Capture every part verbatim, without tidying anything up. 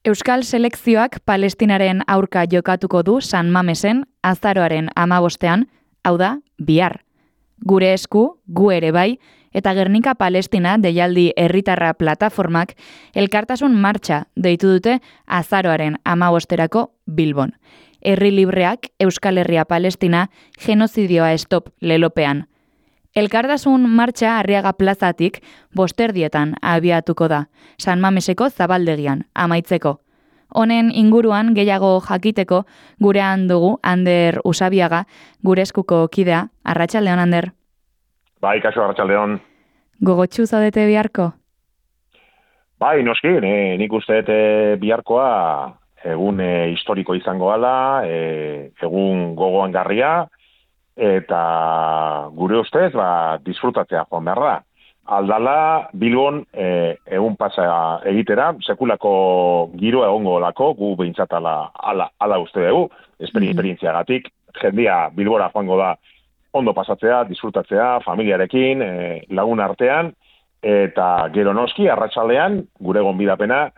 Euskal selekzioak Palestinaren aurka jokatuko du San Mamesen azaroaren hamabostean, hau da, bihar. Gure esku, gu ere bai, eta Gernika Palestina deialdi herritarra plataformak elkartasun martxa deitu dute azaroaren hamabosterako Bilbon. Herri libreak Euskal Herria Palestina genozidioa stop lelopean. Elkartasun martxa Arriaga plazatik bosterdietan abiatuko da, San Mameseko zabaldegian, amaitzeko. Honen inguruan gehiago jakiteko gurean dugu Ander Usabiaga, gure eskuko kidea. Arratsaldeon, Ander. Bai, kaso arratsaldeon. Gogotsu zaudete biharko? Bai, noski, ne, nik uste dut biharkoa egun e, historiko izango ala, e, egun gogoan garria, eta gure ustez, ba, disfrutatzea joan behar da. Aldala, Bilbon, e, egun pasa egitera, sekulako giroa egongo lako, gu behintzat ala, ala, ala uste dugu, esperientziagatik, jendia Bilbora joango da ondo pasatzea, disfrutatzea, familiarekin, e, lagun artean, eta gero noski, arratsaldean, gure gonbidapena,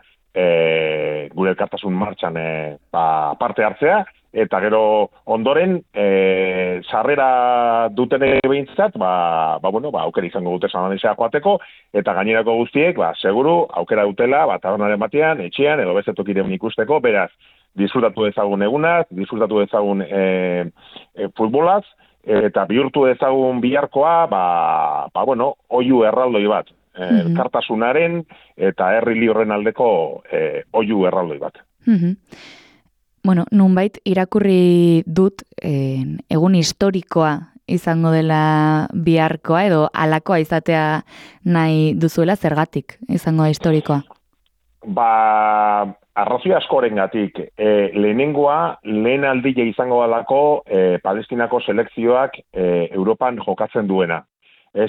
e, gure elkartasun martxan e, ba, parte hartzea, eta gero ondoren, e, sarrera duten behintzat, ba, ba, bueno, ba, aukera izango dute San Mamesera joateko, eta gainerako guztiek, ba, seguru, aukera dutela, ba, tabernaren batean, etxean, edo bezetokiren ikusteko, beraz, disfrutatu dezagun egunaz, disfrutatu dezagun e, e, futbolaz, eta bihurtu dezagun biharkoa, ba, ba bueno, oihu erraldoi bat, e, mm-hmm. Elkartasunaren eta herri libreen aldeko e, oihu erraldoi bat. Mm-hmm. Bueno, nunbait irakurri dut eh, egun historikoa izango dela biharkoa edo alakoa izatea nahi duzuela, zergatik izango da historikoa? Ba, arrazoi askorengatik. E, lehenengoa, lehen aldia izango dalako e, Palestinako selekzioak e, Europan jokatzen duena. Ez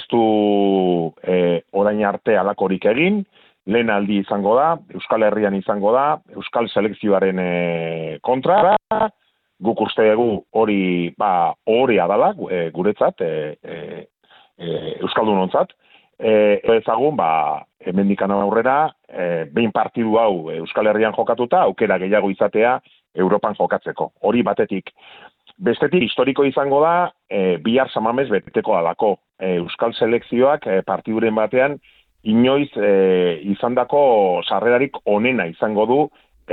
du e, orain arte alakorik egin, lehen aldi izango da, Euskal Herrian izango da, Euskal selekzioaren e, kontra, guk uste dugu hori ba, horea dala, e, guretzat, e, e, e, Euskaldunontzat, e, ezagun, ba, hemendikan aurrera, e, behin partidu hau Euskal Herrian jokatuta, aukera gehiago izatea Europan jokatzeko. Hori batetik. Bestetik, historiko izango da, e, bihar San Mames beteko alako. E, Euskal selekzioak e, partiduren batean, inoiz e, izandako sarrerarik onena izango du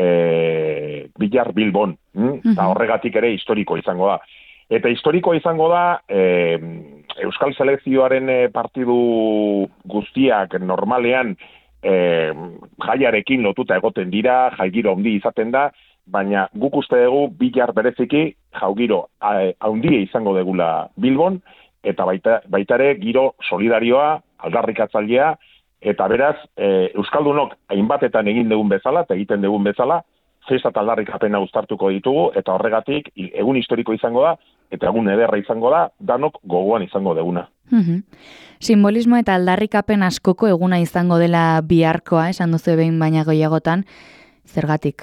e, Bilar Bilbon. Mm? Eta horregatik ere historiko izango da. Eta historiko izango da e, Euskal selekzioaren e, partidu guztiak normalean e, jaiarekin lotuta egoten dira, jaigiro handi izaten da, baina guk uste dugu Bilar bereziki jaugiro handia izango degula Bilbon, eta baita, baita ere giro solidarioa, aldarrikatzailea, eta beraz, e, Euskaldunok hainbatetan egin dugun bezala, eta egiten dugun bezala, festa eta aldarrikapena uztartuko ditugu, eta horregatik egun historiko izango da, eta egun ederra izango da, danok gogoan izango deguna. Mm-hmm. Simbolismo eta aldarrikapen askoko eguna izango dela biharkoa, esan duzu behin baina gehiagotan, zergatik?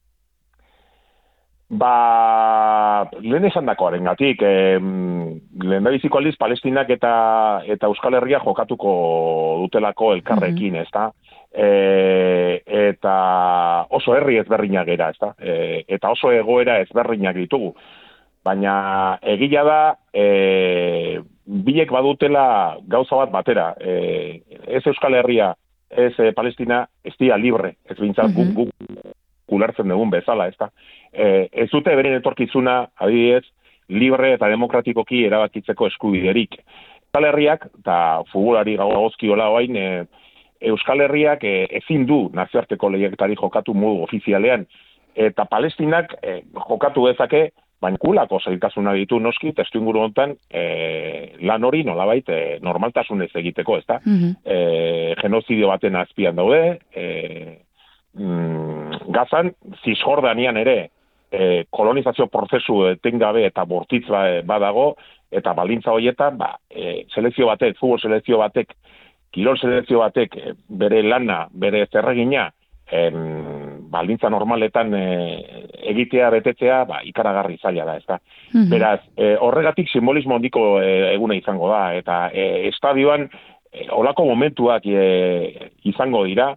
Ba, lehen esan dakoaren gatik, eh, lehen da biziko aldiz Palestinak eta, eta Euskal Herria jokatuko dutelako elkarrekin, mm-hmm. ezta? E, eta oso herri ezberdinak gera, ezta? E, eta oso egoera ezberdinak ditugu. Baina egia da, e, biek badutela gauza bat batera. E, ez Euskal Herria, ez e, Palestina, ez dira libre, ez bintzat mm-hmm. guk, guk kulertzen dugun bezala, ezta? E, ez dute beren etorkizuna, adibidez, libre eta demokratikoki erabakitzeko eskubiderik. Euskal Herriak, eta futbolari gagozkiola oain, e, Euskal Herriak e, ezin du nazioarteko lehiaketari jokatu modu ofizialean, eta Palestinak e, jokatu dezake, baina kulako zailtasuna ditu noski, testu inguru honetan e, lan hori nolabait e, normaltasunez egiteko, ezta? Mm-hmm. E, genozidio baten azpian daude, e, mm, Gazan, Cisjordanian ere, E, kolonizazio prozesu etengabe eta bortitz badago, eta baldintza horietan, ba, e, selekzio batek, futbol selekzio batek, kirol selekzio batek, e, bere lana, bere zerregina, em, baldintza normaletan e, egitea, betetzea, ba, ikaragarri zaila da, ezta. Mm-hmm. Beraz, e, horregatik simbolismo handiko e, eguna izango da, eta e, estadioan e, olako momentuak e, izango dira,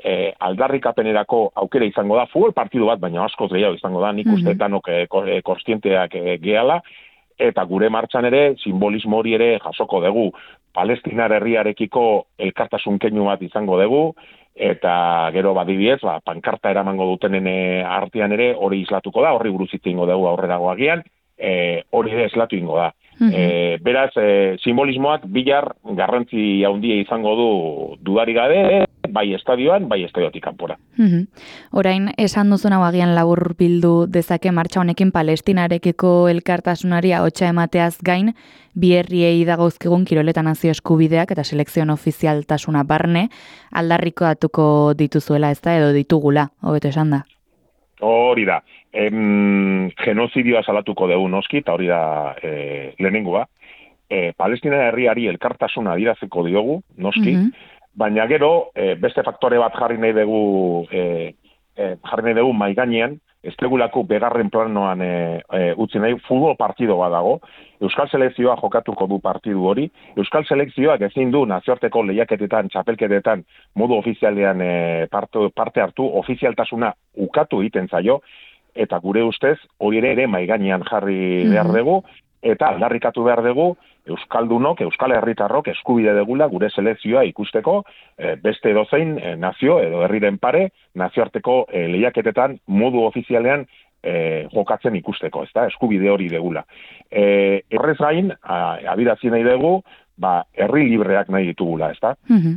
e, aldarrikapenerako aukera izango da, futbol partidu bat, baina askoz gehiago izango da, nik uste danok e, kostienteak e, gehala, eta gure martxan ere, simbolismo hori ere jasoko dugu, Palestinar herriarekiko elkartasun keinu bat izango dugu, eta gero badibidez, ba, pankarta eramango dutenen artean ere hori islatuko da, horri buruz hitz eingo dugu aurrerago agian, e, hori ere islatu ingo da. Mm-hmm. E, beraz, e, simbolismoak bilar garrantzi handia izango du dudari gabe, bai estadioan, bai estadiotik kanpora. Mm-hmm. Orain, esan duzun hau agian labur bildu dezake martxa honekin Palestinarekiko elkartasunari ahotsa emateaz gain, bi herriei dagozkigun kiroleta nazio eskubideak eta selekzion ofizialtasuna barne aldarrikoatuko dituzuela, ez da, edo ditugula, hobeto esan da. Hori da. Em, genozidioa salatuko dugu noski, eta hori da e, lehenengoa. E, Palestina herriari elkartasuna adiraziko diogu, noski, mm-hmm. baina gero e, beste faktore bat jarri nahi dugu e, e, jarri nahi dugu maiganean, ez degulako begarren planoan e, e, utzi nahi, futbol partido bat dago, Euskal Selekzioa jokatuko du partidu hori, Euskal Selekzioak ezin du nazioarteko lehiaketetan, txapelketetan, modu ofizialean e, parte, parte hartu, ofizialtasuna ukatu egiten zaio, eta gure ustez, hori ere ere maiganean jarri behar dugu, eta aldarrikatu behar dugu, Euskaldunok, Euskal Herritarrok eskubide degula gure selekzioa ikusteko, e, beste edozein e, nazio edo herriren pare, nazioarteko e, lehiaketetan modu ofizialean e, jokatzen ikusteko, ezta? Eskubide hori degula. E, horrez gain, abirazi nahi dugu, ba, herri libreak nahi ditugula, ezta? Mm-hmm.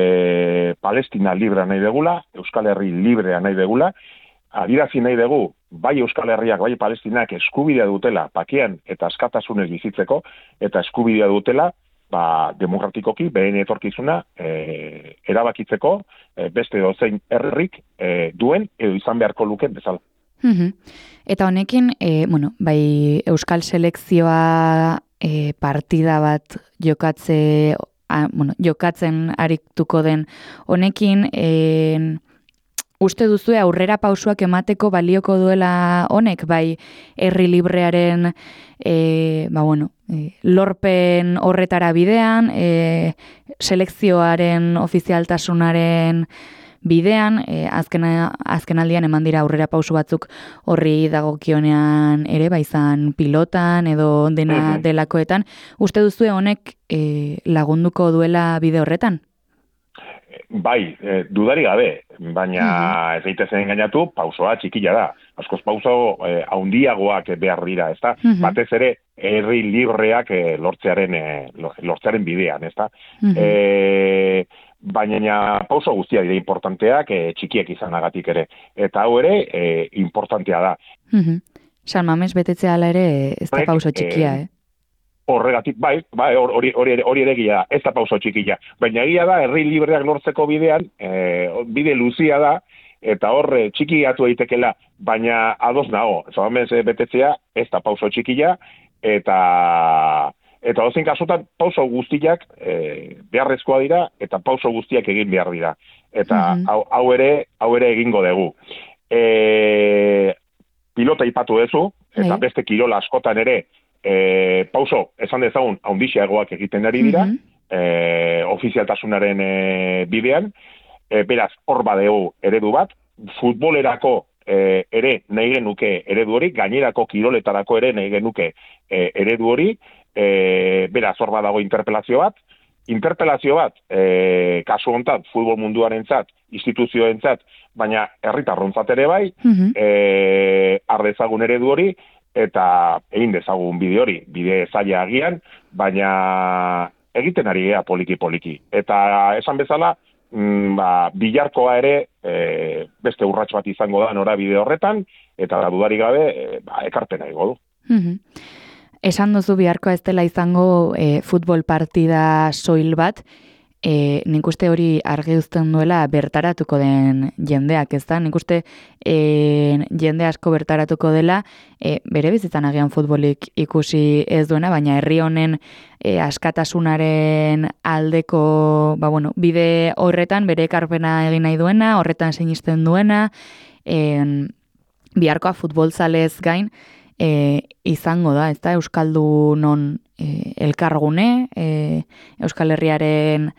E, Palestina librea nahi degula, Euskal Herri librea nahi degula, adirazi nahi dugu, bai Euskal Herriak, bai Palestinak eskubidea dutela pakean eta askatasunez bizitzeko, eta eskubidea dutela ba, demokratikoki beren etorkizuna e, erabakitzeko e, beste dozein herrik e, duen edo izan beharko luken bezala. Mm-hmm. Eta honekin, e, bueno, bai Euskal Selekzioa e, partida bat jokatze, a, bueno, jokatzen arituko den honekin, e, uste duzu aurrera pausuak emateko balioko duela honek, bai herri librearen e, ba bueno, e, lorpen horretara bidean, e, selekzioaren ofizialtasunaren bidean, e, azken, azken aldian eman dira aurrera pausu batzuk horri dagokionean ere, bai izan pilotan edo dena delakoetan. Uste duzu honek e, lagunduko duela bide horretan? Bai, e, dudari gabe, baina mm-hmm. ez daitezen engainatu, pausoa txikila da. Askoz pauso e, haundiagoak behar dira, ezta? Mm-hmm. Batez ere, herri libreak e, lortzearen, e, lortzearen bidean, ezta? Mm-hmm. E, baina pauso guztia dira importanteak, e, txikiek izanagatik ere. Eta hau ere, e, importantea da. Mm-hmm. San Mames betetzea ala ere, ez da pauso txikia, eh? Horregatik, bai, bai, hori hori hori ere egia, ez da pauso txikia. Baina egia da, herri libreak lortzeko bidean, e, bide luzia da, eta hor txikiatu eitekela, baina ados nago. San Mames betetzea, ez da pauso txikia, eta eta dozein kasutan pauso guztiak e, beharrezkoa dira, eta pauso guztiak egin behar dira. Eta mm-hmm. hau, hau ere hau ere egingo dugu. E, pilota ipatu duzu, eta hey. Beste kirola askotan ere, E, pauso, esan dezagun, haundixeagoak egiten ari dira, mm-hmm. e, ofizialtasunaren e, bidean, e, beraz, hor badeu eredu bat, futbolerako e, ere nahi genuke eredu hori, gainerako kiroletarako ere nahi genuke e, eredu hori, e, beraz, hor badago interpelazio bat, interpelazio bat, e, kasu hontat, futbol munduarentzat, instituzioentzat, baina herritarrontzat ere bai, mm-hmm. e, ardezagun eredu hori, eta egin dezagun bide hori, bide zaila agian, baina egiten ari gea poliki-poliki. Eta esan bezala, mm, ba, bilarkoa ere e, beste urrats bat izango da nora bide horretan, eta dudari gabe e, ba, ekarpena egingo du. Mm-hmm. Esan duzu biharkoa ez dela izango e, futbol partida soil bat, E, nik uste hori argi uzten duela bertaratuko den jendeak, ez da? Nik uste e, jende asko bertaratuko dela e, bere bizitzan agian futbolik ikusi ez duena, baina herri honen e, askatasunaren aldeko ba, bueno, bide horretan bere ekarpena egin nahi duena, horretan sinisten duena, e, biharkoa futbolzalez gain e, izango da, ez da? Euskaldunon e, elkargune, e, Euskal Herriaren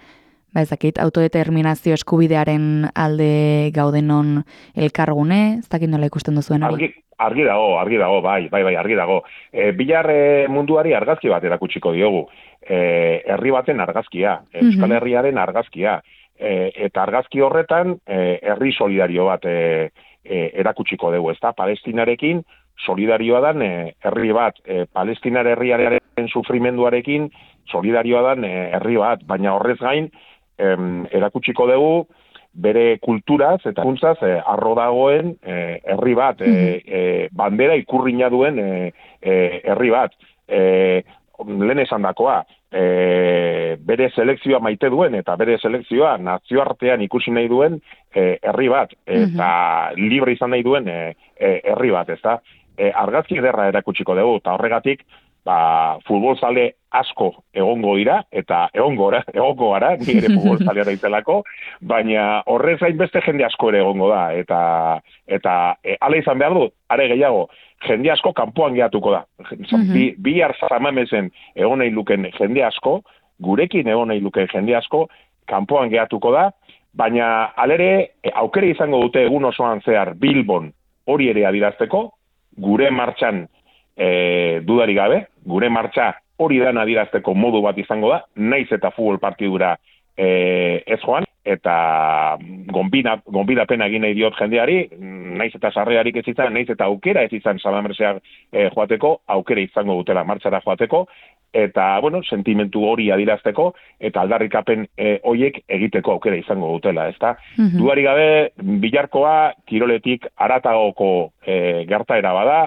ba ezakit, autodeterminazio eskubidearen alde gaudenon elkargune, ez dakit nola ikusten duzuen hori? Argi, argi dago, argi dago, bai, bai, bai, argi dago. E, Bilar e, munduari argazki bat erakutsiko diogu. E, herri baten argazkia, Euskal Herriaren argazkia. E, eta argazki horretan, e, herri solidario bat e, e, erakutsiko dugu, ezta? Palestinarekin solidarioa dan e, herri bat, e, Palestinar herriaren sufrimenduarekin solidarioa dan e, herri bat, baina horrez gain, em, erakutsiko dugu bere kulturaz eta kuntzaz eh, arro dagoen eh, herri bat, eh, eh, bandera ikurrina duen eh, eh, herri bat. Eh, lehen esan dakoa, eh, bere selekzioa maite duen eta bere selekzioa nazioartean ikusi nahi duen eh, herri bat, eta libre izan nahi duen eh, eh, herri bat, ezta? Eh, argazki ederra erakutsiko dugu, eta horregatik, ba, futbolzale asko egongo dira, eta egongo gara, egongo gara, ni ere futbolzalea daitelako, baina horrez gain beste jende asko ere egongo da, eta eta e, ala izan behar du, are gehiago, jende asko kanpoan gehatuko da. Mm-hmm. Bi, bihar zamamezen egon nahi luken jende asko, gurekin egon nahi luken jende asko, kanpoan gehatuko da, baina alere aukera izango dute egun osoan zehar Bilbon hori ere adirazteko, gure martxan E, dudari gabe, gure martxa hori dan adirazteko modu bat izango da, naiz eta futbol partidura e, ez joan, eta gonbidapena egin nahi diot jendeari, naiz eta sarrearik ez izan, naiz eta aukera ez izan Salamerseak e, joateko, aukera izango dutela martxara joateko, eta, bueno, sentimentu hori adirazteko, eta aldarrikapen e, hoiek egiteko aukera izango dutela, ezta? Mm-hmm. Dudari gabe, Bilarkoa kiroletik haratagoko e, gertaera bada,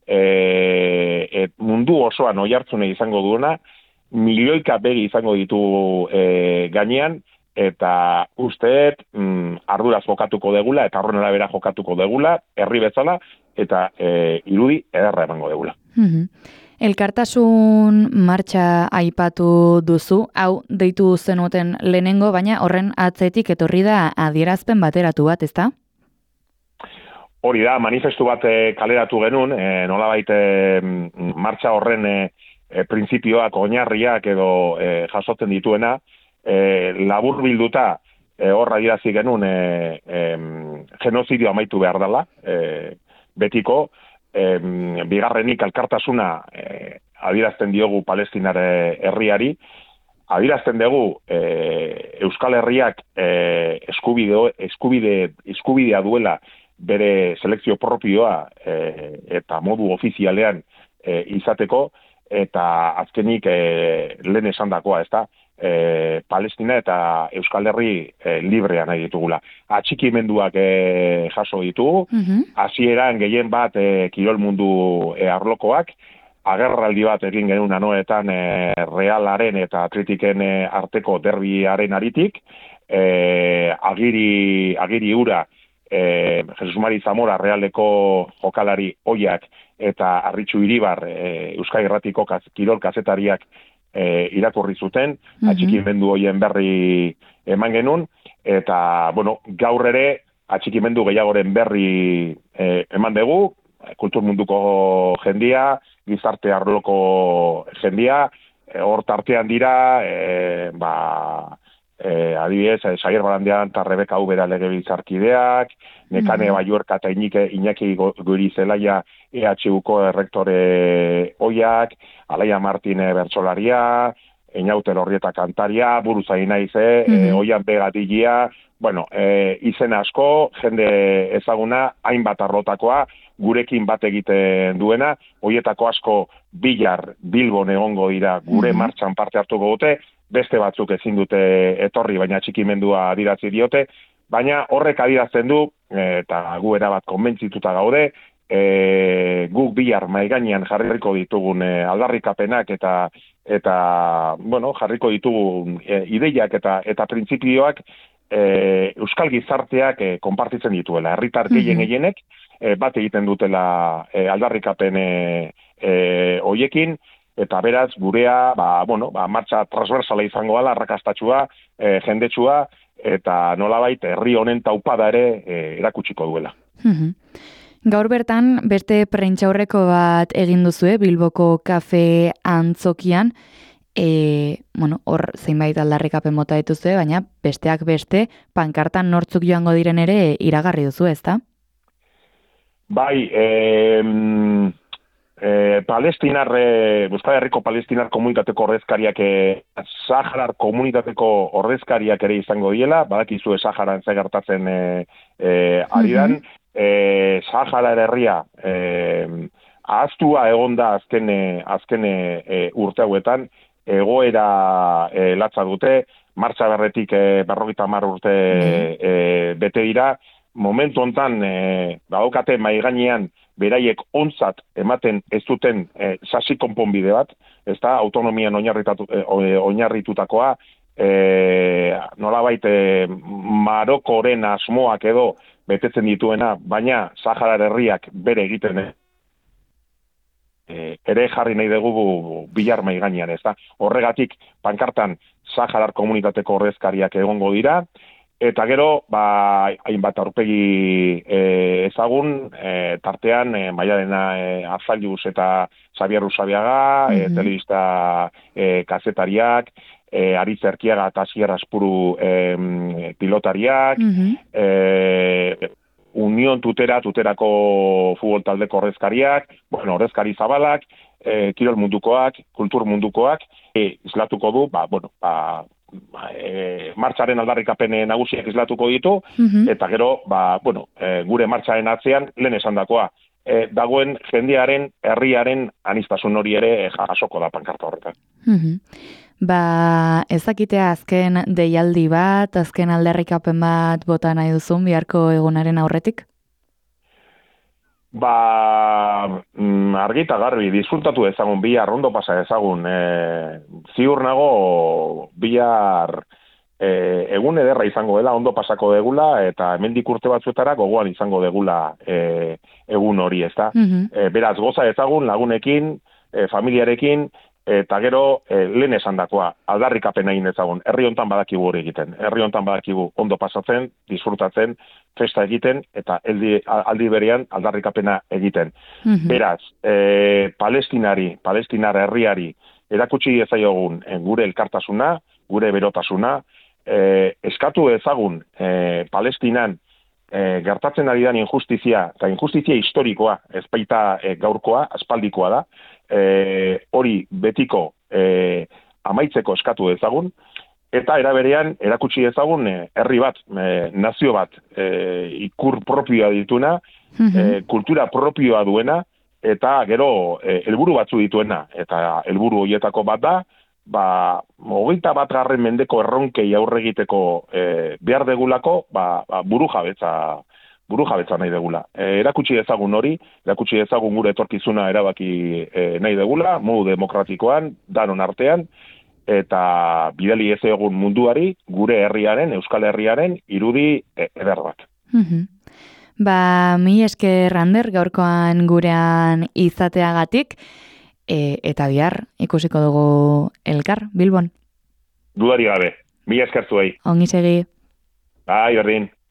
E, et mundu osoan oihartzune izango duena, milioika begi izango ditu e, gainean, eta usteet mm, arduraz jokatuko degula, eta horren arabera jokatuko degula, herri bezala, eta e, irudi ederra emango degula. Mm-hmm. Elkartasun martxa aipatu duzu, hau deitu zenuten lehenengo, baina horren atzetik etorri da adierazpen bateratu bat, ezta? Hori da, manifestu bat e, kaleratu genuen, e, nolabait e, martxa horren e, e, printzipioak, oinarriak edo e, jasotzen dituena, e, labur bilduta e, horra dirazi genuen e, e, genozidio amaitu behar dela, e, betiko, e, bigarrenik elkartasuna e, adirazten diogu Palestinar herriari, adirazten dugu e, Euskal Herriak e, eskubide, eskubide, eskubidea duela bere selekzio propioa e, eta modu ofizialean e, izateko, eta azkenik e, lehen esandakoa, ezta? E, Palestina eta Euskal Herri e, librea nahi ditugula. Atxikimenduak e, jaso ditugu, hasieran mm-hmm. gehien bat e, kirol mundu e, arlokoak, agerraldi bat egin genuen anoetan e, Realaren eta Atletiken e, arteko derbiaren aritik, e, agiri, agiri ura, E, Jesus Mari Zamora Realeko jokalari oiak eta Arritxu Iribar e, Euskal Irratiko kaz, kirol kazetariak e, irakurri zuten, mm-hmm. atxikimendu hoien berri eman genuen, eta bueno, gaur ere atxikimendu gehiagoren berri e, eman dugu, kultur munduko jendia, gizarte arloko jendia, e, hor tartean dira, e, ba... E, adibidez, e, Xabier Barandiaran eta Rebeka Ubera legebiltzarkideak, Nekane mm-hmm. Baiuerka eta Iñaki, Iñaki Goirizelaia E H Uko errektore oiak, Alaia Martine bertsolaria, Einaute Lorrieta kantaria, Buruzain naize, mm-hmm. e, Oian Begatilia, bueno, e, izen asko, jende ezaguna, hainbat arlotakoa, gurekin bat egiten duena, hoietako asko Bilar, Bilbon egongo dira, gure mm-hmm. martxan parte hartuko dute, beste batzuk ezin dute etorri, baina txikimendua adiratzi diote, baina horrek adirazten du, eta gu erabat konbentzituta gaude, e, guk Bilar maigainean jarriko ditugun e, aldarrikapenak eta eta bueno, jarriko ditugun e, ideiak eta eta printzipioak e, euskal gizarteak e, konpartitzen dituela. Herritar gehien mm-hmm. gehienek e, bat egiten dutela e, aldarrikapen e, e, hoiekin, eta beraz, gurea, ba, bueno, ba, martxa transversala izango dela, arrakastatxua, e, jendetsua, eta nolabait herri honen taupada ere e, erakutsiko duela. Mm-hmm. Gaur bertan, beste prentxaurreko bat egin duzue, Bilboko kafe antzokian, E, bueno, hor zeinbait aldarrikapen mota dituzue, baina besteak beste pankartan nortzuk joango diren ere iragarri duzu, ezta? Bai, eh, eh, palestinar, eh, Euskal Herriko palestinar komunitateko ordezkariak, eh, Saharar komunitateko ordezkariak ere izango diela, badakizu Saharan ze gertatzen eh, eh, ari dan, eh, Sahara herria eh, ahaztua egonda azken, eh, azken eh, urte hauetan, egoera eh, latza dute, martxa berretik eh, berrogeita hamar urte eh, bete dira, momentu hontan eh, badaukate mai gainean beraiek ontzat ematen ez duten eh, sasi konponbide bat, ezta autonomian oinarritatu, eh, oinarritutakoa, eh, nolabait eh, Marokoren asmoak edo betetzen dituena, baina Saharar herriak bere egiten eh, ere jarri nahi dugu Biar mai gainean, ezta. Horregatik pankartan Saharar komunitateko ordezkariak egongo dira. Eta gero, ba, hainbat aurpegi e, ezagun, e, tartean, e, Maialena e, Azaluz eta Xabier Usabiaga, mm-hmm. e, telebista e, kazetariak, e, Aritz Erkiaga eta Asier Aspuru e, pilotariak, mm-hmm. e, Union Tutera, Tuterako futbol taldeko ordezkariak, bueno, ordezkari zabalak, e, kirol mundukoak, kultur mundukoak, e, islatuko du, ba, bueno, ba, E, martxaren aldarrikapen nagusiak islatuko ditu, mm-hmm. eta gero, ba, bueno, e, gure martxaren atzean, lehen esandakoa, e, dagoen jendearen, herriaren anistasun hori ere jasoko da pankarta horretan. Mm-hmm. Ba, ezakitea azken deialdi bat, azken aldarrikapen bat bota nahi duzun biharko egunaren aurretik? Ba, mm, argita garbi, disfrutatu ezagun, bihar ondo pasa ezagun. E, ziur nago, bihar e, egun ederra izango dela, ondo pasako degula, eta hemendik urte batzuetara gogoan izango degula e, egun hori, ezta? Mm-hmm. E, beraz, goza ezagun, lagunekin, e, familiarekin, eta gero, e, lehen esandakoa, aldarrikapena egin ezagun. Herri hontan badakigu hori egiten. Herri hontan badakigu ondo pasatzen, disfrutatzen, festa egiten, eta aldi, aldi berean aldarrikapena egiten. Mm-hmm. Beraz, e, palestinari, palestinar herriari, erakutsi ezaiogun e, gure elkartasuna, gure berotasuna, e, eskatu ezagun e, Palestinan e, gertatzen ari dan injustizia, eta injustizia historikoa, ez baita e, gaurkoa, aspaldikoa da, E, hori betiko e, amaitzeko eskatu ezagun, eta eraberean erakutsi ezagun e, herri bat, e, nazio bat, e, ikur propioa dituna, mm-hmm. e, kultura propioa duena, eta gero e, helburu batzu dituena, eta helburu horietako bat da, ba, hogeita bat garren mendeko erronkei aurre egiteko e, behar degulako, ba, ba, buru jabetza buru jabetza nahi degula. E, erakutsi ezagun hori, erakutsi ezagun gure etorkizuna erabaki e, nahi degula, modu demokratikoan, danon artean, eta bidali ez egun munduari, gure herriaren, Euskal Herriaren, irudi e, eder bat. Mm-hmm. Ba, mi esker Ander, gaurkoan gurean izateagatik, e, eta bihar ikusiko dugu elkar, Bilbon. Dudari gabe, mi esker zuei. Ongi segi. Bai, berdin.